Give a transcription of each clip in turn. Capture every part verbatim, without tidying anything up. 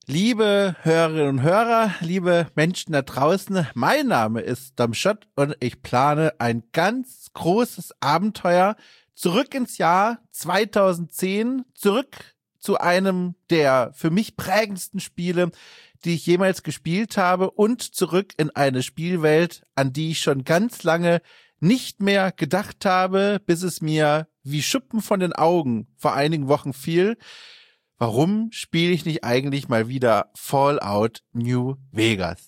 Liebe Hörerinnen und Hörer, liebe Menschen da draußen, mein Name ist Dom Schott und ich plane ein ganz großes Abenteuer zurück ins Jahr zweitausendzehn, zurück zu einem der für mich prägendsten Spiele, die ich jemals gespielt habe, und zurück in eine Spielwelt, an die ich schon ganz lange nicht mehr gedacht habe, bis es mir wie Schuppen von den Augen vor einigen Wochen fiel. Warum spiele ich nicht eigentlich mal wieder Fallout New Vegas?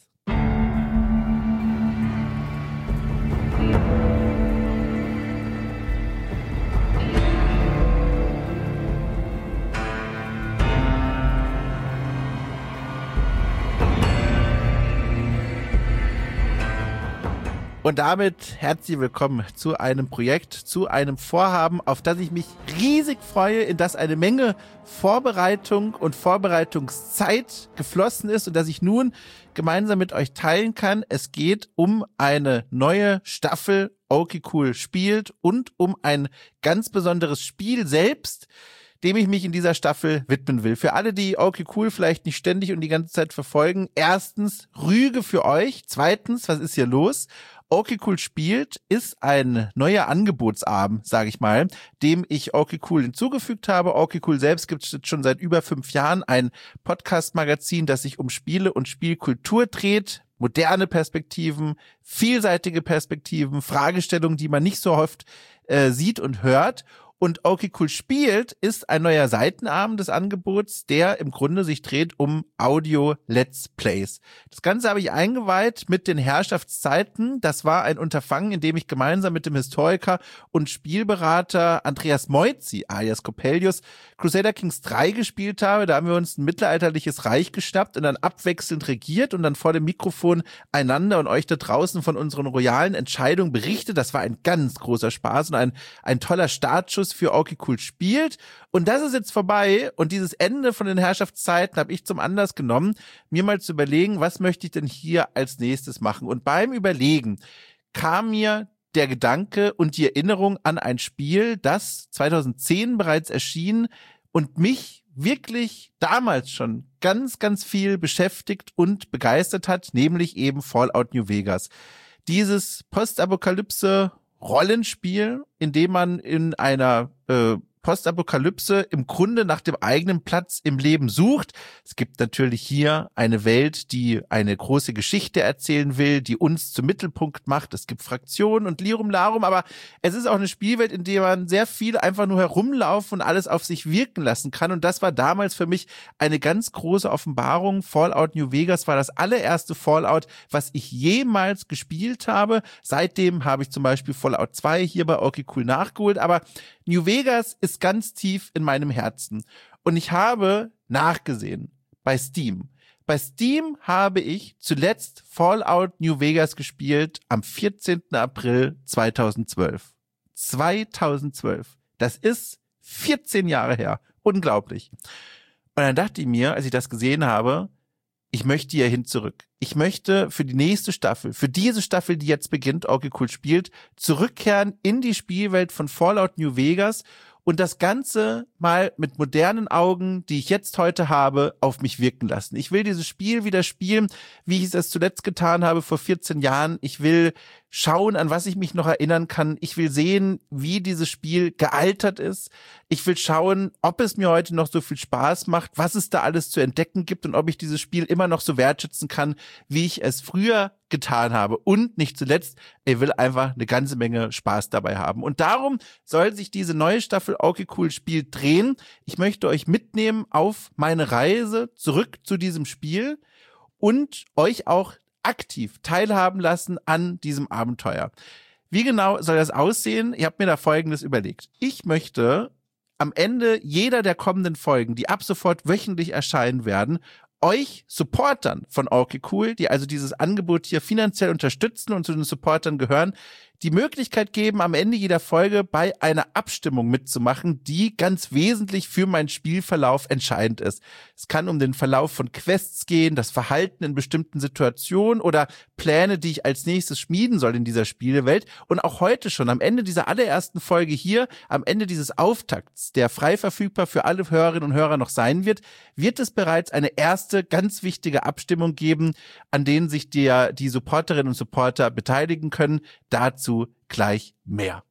Und damit herzlich willkommen zu einem Projekt, zu einem Vorhaben, auf das ich mich riesig freue, in das eine Menge Vorbereitung und Vorbereitungszeit geflossen ist und das ich nun gemeinsam mit euch teilen kann. Es geht um eine neue Staffel Okay Cool spielt und um ein ganz besonderes Spiel selbst, dem ich mich in dieser Staffel widmen will. Für alle, die Okay Cool vielleicht nicht ständig und die ganze Zeit verfolgen: Erstens, Rüge für euch. Zweitens, was ist hier los? Okay Cool spielt ist ein neuer Angebotsabend, sage ich mal, dem ich Okay Cool hinzugefügt habe. Okay Cool selbst gibt es schon seit über fünf Jahren, ein Podcast-Magazin, das sich um Spiele und Spielkultur dreht. Moderne Perspektiven, vielseitige Perspektiven, Fragestellungen, die man nicht so oft äh, sieht und hört. Und Okay Cool spielt ist ein neuer Seitenarm des Angebots, der im Grunde sich dreht um Audio-Let's Plays. Das Ganze habe ich eingeweiht mit den Herrschaftszeiten. Das war ein Unterfangen, in dem ich gemeinsam mit dem Historiker und Spielberater Andreas Moizzi, alias Coppelius, Crusader Kings drei gespielt habe. Da haben wir uns ein mittelalterliches Reich geschnappt und dann abwechselnd regiert und dann vor dem Mikrofon einander und euch da draußen von unseren royalen Entscheidungen berichtet. Das war ein ganz großer Spaß und ein, ein toller Startschuss für Okay Cool spielt. Und das ist jetzt vorbei und dieses Ende von den Herrschaftszeiten habe ich zum Anlass genommen, mir mal zu überlegen, was möchte ich denn hier als nächstes machen. Und beim Überlegen kam mir der Gedanke und die Erinnerung an ein Spiel, das zweitausendzehn bereits erschien und mich wirklich damals schon ganz, ganz viel beschäftigt und begeistert hat, nämlich eben Fallout New Vegas. Dieses Postapokalypse Rollenspiel, in dem man in einer äh, Postapokalypse im Grunde nach dem eigenen Platz im Leben sucht. Es gibt natürlich hier eine Welt, die eine große Geschichte erzählen will, die uns zum Mittelpunkt macht. Es gibt Fraktionen und Lirum Larum, aber es ist auch eine Spielwelt, in der man sehr viel einfach nur herumlaufen und alles auf sich wirken lassen kann. Und das war damals für mich eine ganz große Offenbarung. Fallout New Vegas war das allererste Fallout, was ich jemals gespielt habe. Seitdem habe ich zum Beispiel Fallout zwei hier bei Okay Cool nachgeholt, aber New Vegas ist ganz tief in meinem Herzen. Und ich habe nachgesehen bei Steam. Bei Steam habe ich zuletzt Fallout New Vegas gespielt am vierzehnten April zweitausendzwölf. zweitausendzwölf. Das ist vierzehn Jahre her. Unglaublich. Und dann dachte ich mir, als ich das gesehen habe, ich möchte hierhin zurück. Ich möchte für die nächste Staffel, für diese Staffel, die jetzt beginnt, Okay Cool spielt, zurückkehren in die Spielwelt von Fallout New Vegas und das Ganze mal mit modernen Augen, die ich jetzt heute habe, auf mich wirken lassen. Ich will dieses Spiel wieder spielen, wie ich es zuletzt getan habe vor vierzehn Jahren. Ich will schauen, an was ich mich noch erinnern kann. Ich will sehen, wie dieses Spiel gealtert ist. Ich will schauen, ob es mir heute noch so viel Spaß macht, was es da alles zu entdecken gibt und ob ich dieses Spiel immer noch so wertschätzen kann, wie ich es früher getan habe. Und nicht zuletzt, ich will einfach eine ganze Menge Spaß dabei haben. Und darum soll sich diese neue Staffel Okay Cool Spiel drehen. Ich möchte euch mitnehmen auf meine Reise zurück zu diesem Spiel und euch auch aktiv teilhaben lassen an diesem Abenteuer. Wie genau soll das aussehen? Ich habe mir da Folgendes überlegt. Ich möchte am Ende jeder der kommenden Folgen, die ab sofort wöchentlich erscheinen werden, euch Supportern von Okay Cool, die also dieses Angebot hier finanziell unterstützen und zu den Supportern gehören, die Möglichkeit geben, am Ende jeder Folge bei einer Abstimmung mitzumachen, die ganz wesentlich für meinen Spielverlauf entscheidend ist. Es kann um den Verlauf von Quests gehen, das Verhalten in bestimmten Situationen oder Pläne, die ich als nächstes schmieden soll in dieser Spielewelt. Und auch heute schon, am Ende dieser allerersten Folge hier, am Ende dieses Auftakts, der frei verfügbar für alle Hörerinnen und Hörer noch sein wird, wird es bereits eine erste ganz wichtige Abstimmung geben, an denen sich die, die Supporterinnen und Supporter beteiligen können. Dazu gleich mehr.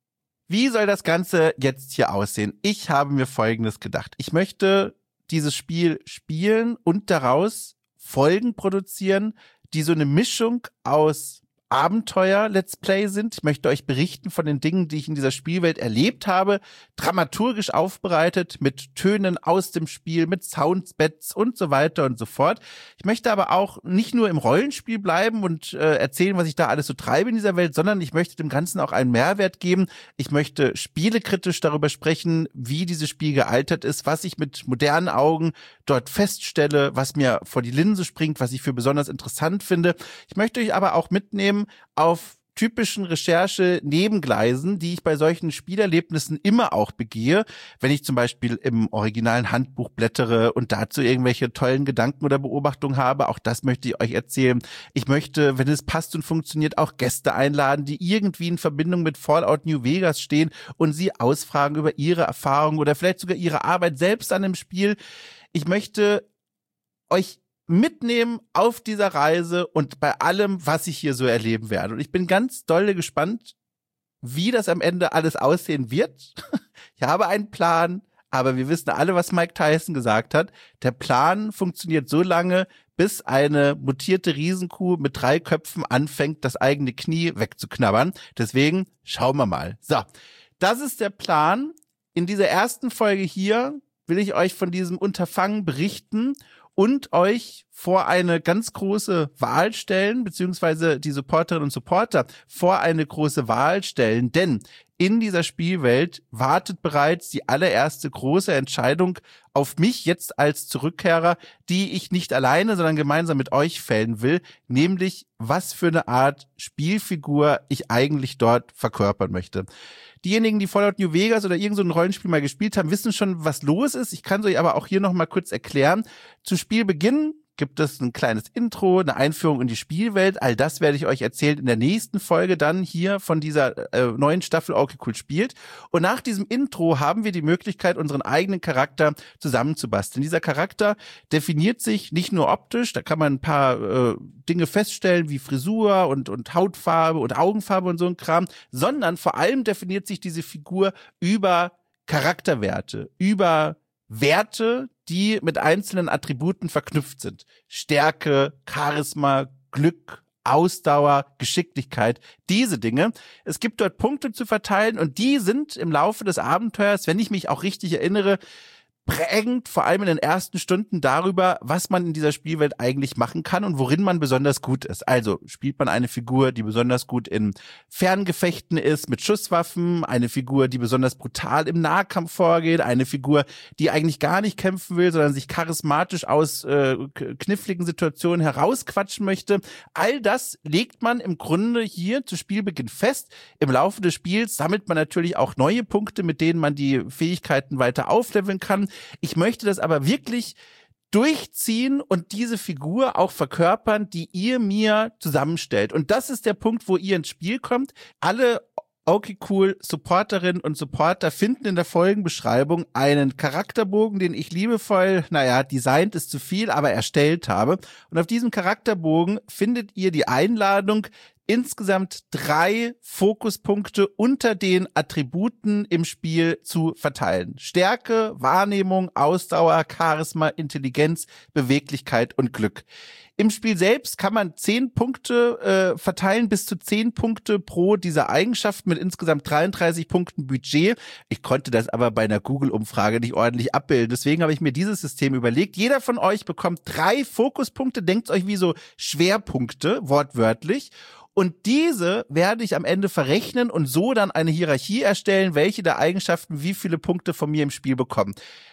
Wie soll das Ganze jetzt hier aussehen? Ich habe mir Folgendes gedacht. Ich möchte dieses Spiel spielen und daraus Folgen produzieren, die so eine Mischung aus Abenteuer-Let's Play sind. Ich möchte euch berichten von den Dingen, die ich in dieser Spielwelt erlebt habe, dramaturgisch aufbereitet, mit Tönen aus dem Spiel, mit Soundbeds und so weiter und so fort. Ich möchte aber auch nicht nur im Rollenspiel bleiben und äh, erzählen, was ich da alles so treibe in dieser Welt, sondern ich möchte dem Ganzen auch einen Mehrwert geben. Ich möchte spielekritisch darüber sprechen, wie dieses Spiel gealtert ist, was ich mit modernen Augen dort feststelle, was mir vor die Linse springt, was ich für besonders interessant finde. Ich möchte euch aber auch mitnehmen auf typischen Recherche-Nebengleisen, die ich bei solchen Spielerlebnissen immer auch begehe, wenn ich zum Beispiel im originalen Handbuch blättere und dazu irgendwelche tollen Gedanken oder Beobachtungen habe. Auch das möchte ich euch erzählen. Ich möchte, wenn es passt und funktioniert, auch Gäste einladen, die irgendwie in Verbindung mit Fallout New Vegas stehen und sie ausfragen über ihre Erfahrungen oder vielleicht sogar ihre Arbeit selbst an dem Spiel. Ich möchte euch mitnehmen auf dieser Reise und bei allem, was ich hier so erleben werde. Und ich bin ganz dolle gespannt, wie das am Ende alles aussehen wird. Ich habe einen Plan, aber wir wissen alle, was Mike Tyson gesagt hat. Der Plan funktioniert so lange, bis eine mutierte Riesenkuh mit drei Köpfen anfängt, das eigene Knie wegzuknabbern. Deswegen schauen wir mal. So, das ist der Plan. In dieser ersten Folge hier will ich euch von diesem Unterfangen berichten und euch vor eine ganz große Wahl stellen, beziehungsweise die Supporterinnen und Supporter vor eine große Wahl stellen, denn in dieser Spielwelt wartet bereits die allererste große Entscheidung auf mich jetzt als Zurückkehrer, die ich nicht alleine, sondern gemeinsam mit euch fällen will, nämlich was für eine Art Spielfigur ich eigentlich dort verkörpern möchte. Diejenigen, die Fallout New Vegas oder irgend so ein Rollenspiel mal gespielt haben, wissen schon, was los ist. Ich kann es euch aber auch hier noch mal kurz erklären. Zu Spielbeginn gibt es ein kleines Intro, eine Einführung in die Spielwelt. All das werde ich euch erzählen in der nächsten Folge dann hier von dieser äh, neuen Staffel Okay Cool spielt. Und nach diesem Intro haben wir die Möglichkeit, unseren eigenen Charakter zusammenzubasteln. Dieser Charakter definiert sich nicht nur optisch, da kann man ein paar äh, Dinge feststellen wie Frisur und, und Hautfarbe und Augenfarbe und so ein Kram, sondern vor allem definiert sich diese Figur über Charakterwerte, über Werte, die mit einzelnen Attributen verknüpft sind. Stärke, Charisma, Glück, Ausdauer, Geschicklichkeit, diese Dinge. Es gibt dort Punkte zu verteilen und die sind im Laufe des Abenteuers, wenn ich mich auch richtig erinnere, prägend, vor allem in den ersten Stunden darüber, was man in dieser Spielwelt eigentlich machen kann und worin man besonders gut ist. Also spielt man eine Figur, die besonders gut in Ferngefechten ist, mit Schusswaffen, eine Figur, die besonders brutal im Nahkampf vorgeht, eine Figur, die eigentlich gar nicht kämpfen will, sondern sich charismatisch aus äh, kniffligen Situationen herausquatschen möchte. All das legt man im Grunde hier zu Spielbeginn fest. Im Laufe des Spiels sammelt man natürlich auch neue Punkte, mit denen man die Fähigkeiten weiter aufleveln kann. Ich möchte das aber wirklich durchziehen und diese Figur auch verkörpern, die ihr mir zusammenstellt. Und das ist der Punkt, wo ihr ins Spiel kommt. Alle Okay Cool Supporterinnen und Supporter finden in der Folgenbeschreibung einen Charakterbogen, den ich liebevoll, naja, designt ist zu viel, aber erstellt habe. Und auf diesem Charakterbogen findet ihr die Einladung, insgesamt drei Fokuspunkte unter den Attributen im Spiel zu verteilen. Stärke, Wahrnehmung, Ausdauer, Charisma, Intelligenz, Beweglichkeit und Glück. Im Spiel selbst kann man zehn Punkte äh, verteilen, bis zu zehn Punkte pro dieser Eigenschaften mit insgesamt dreiunddreißig Punkten Budget. Ich konnte das aber bei einer Google-Umfrage nicht ordentlich abbilden. Deswegen habe ich mir dieses System überlegt. Jeder von euch bekommt drei Fokuspunkte, denkt euch wie so Schwerpunkte, wortwörtlich. Und diese werde ich am Ende verrechnen und so dann eine Hierarchie erstellen, welche der Eigenschaften wie viele Punkte von mir im Spiel bekommen.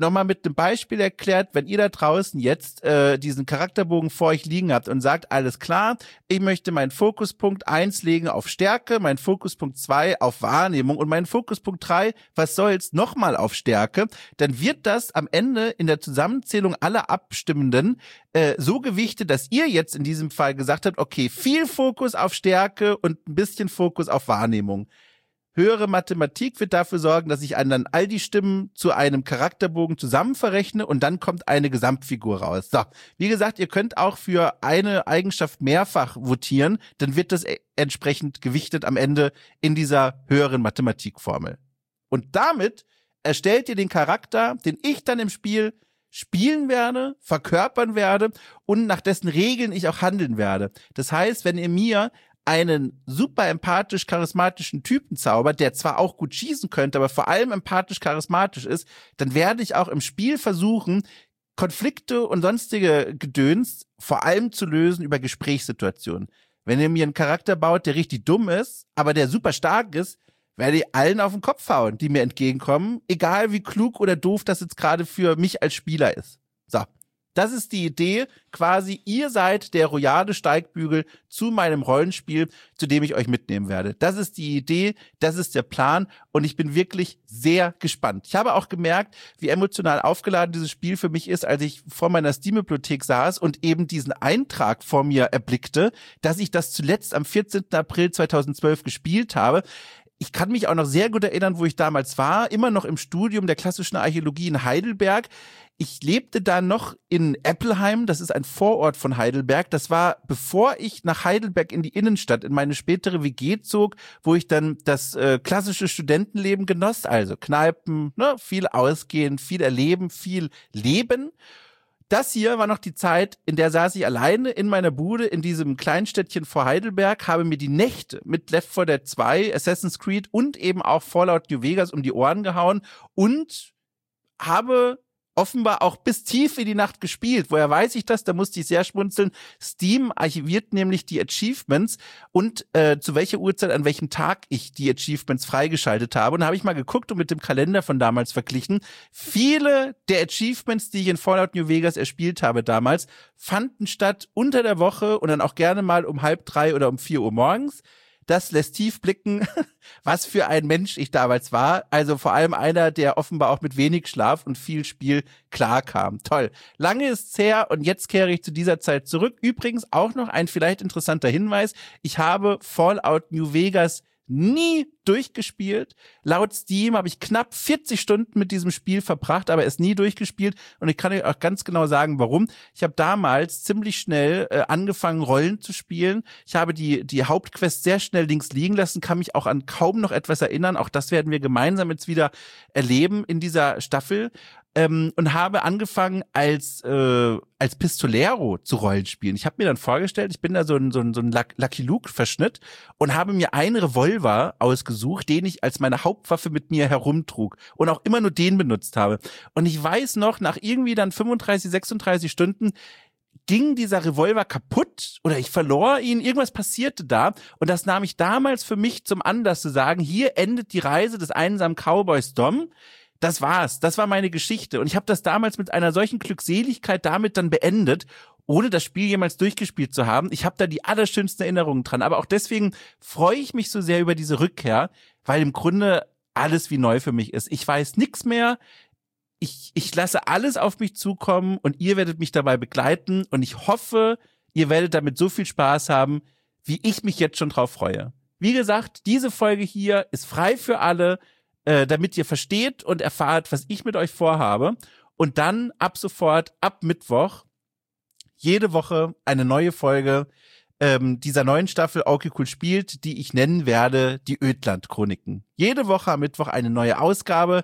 nochmal mit einem Beispiel erklärt, wenn ihr da draußen jetzt äh, diesen Charakterbogen vor euch liegen habt und sagt, alles klar, ich möchte meinen Fokuspunkt eins legen auf Stärke, meinen Fokuspunkt zwei auf Wahrnehmung und meinen Fokuspunkt drei, was soll's, nochmal auf Stärke, dann wird das am Ende in der Zusammenzählung aller Abstimmenden äh, so gewichtet, dass ihr jetzt in diesem Fall gesagt habt, okay, viel Fokus auf Stärke und ein bisschen Fokus auf Wahrnehmung. Höhere Mathematik wird dafür sorgen, dass ich dann all die Stimmen zu einem Charakterbogen zusammen verrechne und dann kommt eine Gesamtfigur raus. So, wie gesagt, ihr könnt auch für eine Eigenschaft mehrfach votieren, dann wird das entsprechend gewichtet am Ende in dieser höheren Mathematikformel. Und damit erstellt ihr den Charakter, den ich dann im Spiel spielen werde, verkörpern werde und nach dessen Regeln ich auch handeln werde. Das heißt, wenn ihr mir einen super empathisch charismatischen Typen zaubert, der zwar auch gut schießen könnte, aber vor allem empathisch charismatisch ist, dann werde ich auch im Spiel versuchen, Konflikte und sonstige Gedöns vor allem zu lösen über Gesprächssituationen. Wenn ihr mir einen Charakter baut, der richtig dumm ist, aber der super stark ist, werde ich allen auf den Kopf hauen, die mir entgegenkommen, egal wie klug oder doof das jetzt gerade für mich als Spieler ist. So. Das ist die Idee, quasi ihr seid der royale Steigbügel zu meinem Rollenspiel, zu dem ich euch mitnehmen werde. Das ist die Idee, das ist der Plan und ich bin wirklich sehr gespannt. Ich habe auch gemerkt, wie emotional aufgeladen dieses Spiel für mich ist, als ich vor meiner Steam-Bibliothek saß und eben diesen Eintrag vor mir erblickte, dass ich das zuletzt am vierzehnten April zweitausendzwölf gespielt habe. Ich kann mich auch noch sehr gut erinnern, wo ich damals war, immer noch im Studium der klassischen Archäologie in Heidelberg. Ich lebte da noch in Eppelheim, das ist ein Vorort von Heidelberg. Das war, bevor ich nach Heidelberg in die Innenstadt, in meine spätere W G zog, wo ich dann das äh, klassische Studentenleben genoss, also Kneipen, ne, viel ausgehen, viel erleben, viel leben. Das hier war noch die Zeit, in der saß ich alleine in meiner Bude in diesem Kleinstädtchen vor Heidelberg, habe mir die Nächte mit Left four Dead zwei, Assassin's Creed und eben auch Fallout New Vegas um die Ohren gehauen und habe offenbar auch bis tief in die Nacht gespielt. Woher weiß ich das? Da musste ich sehr schmunzeln. Steam archiviert nämlich die Achievements und äh, zu welcher Uhrzeit, an welchem Tag ich die Achievements freigeschaltet habe. Und da habe ich mal geguckt und mit dem Kalender von damals verglichen. Viele der Achievements, die ich in Fallout New Vegas erspielt habe damals, fanden statt unter der Woche und dann auch gerne mal um halb drei oder um vier Uhr morgens. Das lässt tief blicken, was für ein Mensch ich damals war. Also vor allem einer, der offenbar auch mit wenig Schlaf und viel Spiel klarkam. Toll. Lange ist's her und jetzt kehre ich zu dieser Zeit zurück. Übrigens auch noch ein vielleicht interessanter Hinweis. Ich habe Fallout New Vegas nie durchgespielt. Laut Steam habe ich knapp vierzig Stunden mit diesem Spiel verbracht, aber es nie durchgespielt. Und ich kann euch auch ganz genau sagen, warum. Ich habe damals ziemlich schnell äh, angefangen, Rollen zu spielen. Ich habe die die Hauptquest sehr schnell links liegen lassen, kann mich auch an kaum noch etwas erinnern. Auch das werden wir gemeinsam jetzt wieder erleben in dieser Staffel. Ähm, und habe angefangen als äh, als Pistolero zu Rollenspielen. Ich habe mir dann vorgestellt, ich bin da so ein so ein, so ein Lucky Luke Verschnitt und habe mir einen Revolver ausgesucht, den ich als meine Hauptwaffe mit mir herumtrug und auch immer nur den benutzt habe. Und ich weiß noch, nach irgendwie dann fünfunddreißig, sechsunddreißig Stunden ging dieser Revolver kaputt oder ich verlor ihn, irgendwas passierte da und das nahm ich damals für mich zum Anlass zu sagen, hier endet die Reise des einsamen Cowboys Dom. Das war's, das war meine Geschichte und ich habe das damals mit einer solchen Glückseligkeit damit dann beendet, ohne das Spiel jemals durchgespielt zu haben. Ich habe da die allerschönsten Erinnerungen dran, aber auch deswegen freue ich mich so sehr über diese Rückkehr, weil im Grunde alles wie neu für mich ist. Ich weiß nichts mehr, ich, ich lasse alles auf mich zukommen und ihr werdet mich dabei begleiten und ich hoffe, ihr werdet damit so viel Spaß haben, wie ich mich jetzt schon drauf freue. Wie gesagt, diese Folge hier ist frei für alle, Äh, damit ihr versteht und erfahrt, was ich mit euch vorhabe. Und dann ab sofort, ab Mittwoch, jede Woche eine neue Folge ähm, dieser neuen Staffel Okay Cool spielt, die ich nennen werde, die Ödland-Chroniken. Jede Woche am Mittwoch eine neue Ausgabe.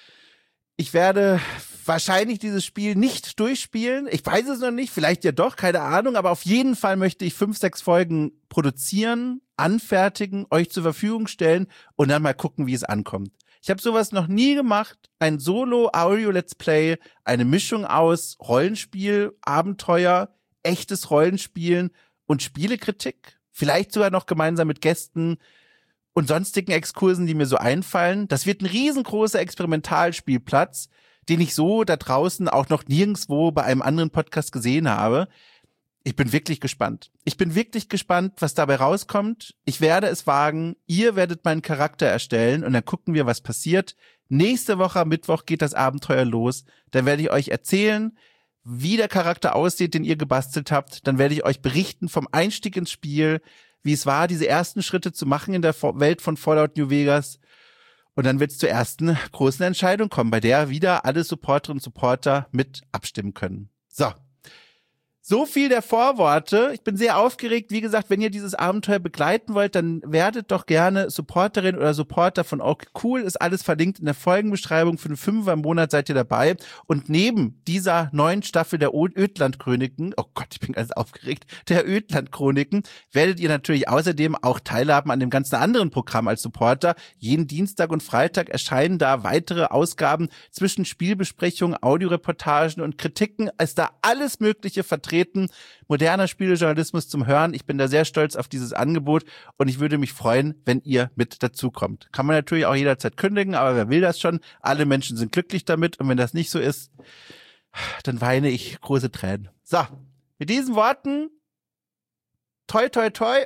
Ich werde wahrscheinlich dieses Spiel nicht durchspielen. Ich weiß es noch nicht, vielleicht ja doch, keine Ahnung. Aber auf jeden Fall möchte ich fünf, sechs Folgen produzieren, anfertigen, euch zur Verfügung stellen und dann mal gucken, wie es ankommt. Ich habe sowas noch nie gemacht. Ein Solo-Audio-Let's Play, eine Mischung aus Rollenspiel, Abenteuer, echtes Rollenspielen und Spielekritik. Vielleicht sogar noch gemeinsam mit Gästen und sonstigen Exkursen, die mir so einfallen. Das wird ein riesengroßer Experimentalspielplatz, den ich so da draußen auch noch nirgendwo bei einem anderen Podcast gesehen habe. Ich bin wirklich gespannt. Ich bin wirklich gespannt, was dabei rauskommt. Ich werde es wagen. Ihr werdet meinen Charakter erstellen und dann gucken wir, was passiert. Nächste Woche am Mittwoch geht das Abenteuer los. Dann werde ich euch erzählen, wie der Charakter aussieht, den ihr gebastelt habt. Dann werde ich euch berichten vom Einstieg ins Spiel, wie es war, diese ersten Schritte zu machen in der Welt von Fallout New Vegas. Und dann wird es zur ersten großen Entscheidung kommen, bei der wieder alle Supporterinnen und Supporter mit abstimmen können. So. So viel der Vorworte. Ich bin sehr aufgeregt. Wie gesagt, wenn ihr dieses Abenteuer begleiten wollt, dann werdet doch gerne Supporterin oder Supporter von Okay Cool. Ist alles verlinkt in der Folgenbeschreibung. Für einen Fünfer im Monat seid ihr dabei. Und neben dieser neuen Staffel der Ödland-Chroniken, oh Gott, ich bin ganz aufgeregt, der Ödland-Chroniken, werdet ihr natürlich außerdem auch teilhaben an dem ganzen anderen Programm als Supporter. Jeden Dienstag und Freitag erscheinen da weitere Ausgaben zwischen Spielbesprechungen, Audioreportagen und Kritiken. Ist da alles Mögliche vertreten. Moderner Spielejournalismus zum Hören. Ich bin da sehr stolz auf dieses Angebot und ich würde mich freuen, wenn ihr mit dazukommt. Kann man natürlich auch jederzeit kündigen, aber wer will das schon? Alle Menschen sind glücklich damit und wenn das nicht so ist, dann weine ich große Tränen. So, mit diesen Worten, toi, toi, toi,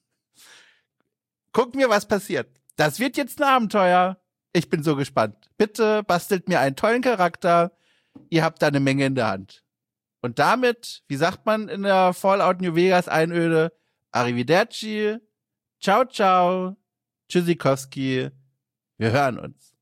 gucken wir, was passiert. Das wird jetzt ein Abenteuer. Ich bin so gespannt. Bitte bastelt mir einen tollen Charakter. Ihr habt da eine Menge in der Hand. Und damit, wie sagt man in der Fallout New Vegas Einöde, Arrivederci, ciao, ciao, tschüssikowski, wir hören uns.